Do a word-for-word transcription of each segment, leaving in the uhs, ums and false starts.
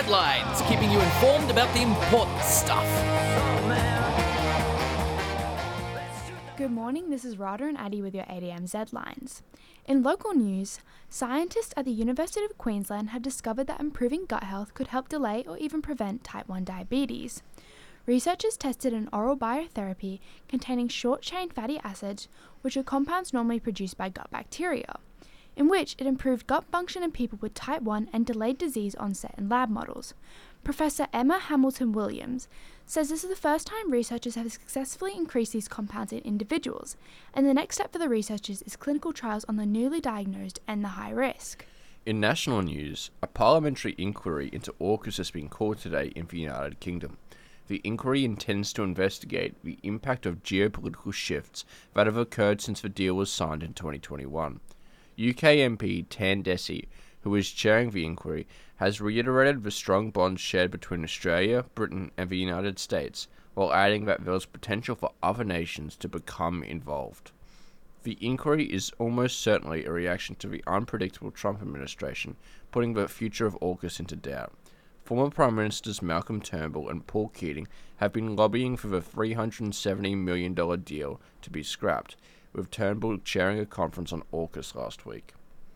Headlines, keeping you informed about the important stuff. Good morning, this is Rada and Addie with your eight a m Headlines. In local news, scientists at the University of Queensland have discovered that improving gut health could help delay or even prevent type one diabetes. Researchers tested an oral biotherapy containing short-chain fatty acids, which are compounds normally produced by gut bacteria, in which it improved gut function in people with type one and delayed disease onset in lab models. Professor Emma Hamilton-Williams says this is the first time researchers have successfully increased these compounds in individuals, and the next step for the researchers is clinical trials on the newly diagnosed and the high risk. In national news, a parliamentary inquiry into AUKUS has been called today in the United Kingdom. The inquiry intends to investigate the impact of geopolitical shifts that have occurred since the deal was signed in twenty twenty-one. U K M P Tan Dessy, who is chairing the inquiry, has reiterated the strong bonds shared between Australia, Britain and the United States, while adding that there is potential for other nations to become involved. The inquiry is almost certainly a reaction to the unpredictable Trump administration, putting the future of AUKUS into doubt. Former Prime Ministers Malcolm Turnbull and Paul Keating have been lobbying for the three hundred seventy million dollars deal to be scrapped, with Turnbull chairing a conference on AUKUS last week.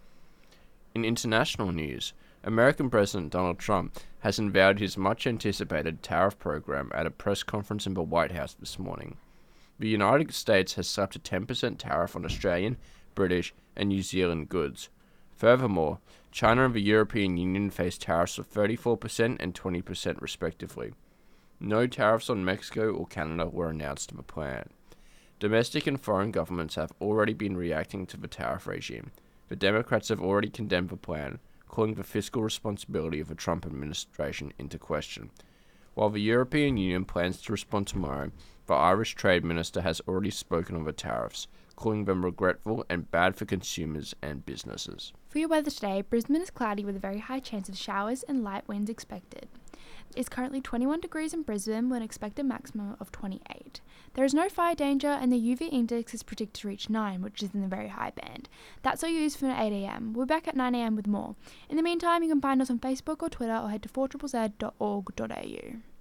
In international news, American President Donald Trump has unveiled his much-anticipated tariff program at a press conference in the White House this morning. The United States has slapped a ten percent tariff on Australian, British, and New Zealand goods. Furthermore, China and the European Union face tariffs of thirty-four percent and twenty percent respectively. No tariffs on Mexico or Canada were announced in the plan. Domestic and foreign governments have already been reacting to the tariff regime. The Democrats have already condemned the plan, calling the fiscal responsibility of the Trump administration into question. While the European Union plans to respond tomorrow, the Irish Trade Minister has already spoken on the tariffs, calling them regretful and bad for consumers and businesses. For your weather today, Brisbane is cloudy with a very high chance of showers and light winds expected. It's currently twenty-one degrees in Brisbane with an expected maximum of twenty-eight. There is no fire danger and the U V index is predicted to reach nine, which is in the very high band. That's all you use for eight a m. We're back at nine a m with more. In the meantime, you can find us on Facebook or Twitter or head to four z z dot org dot a u.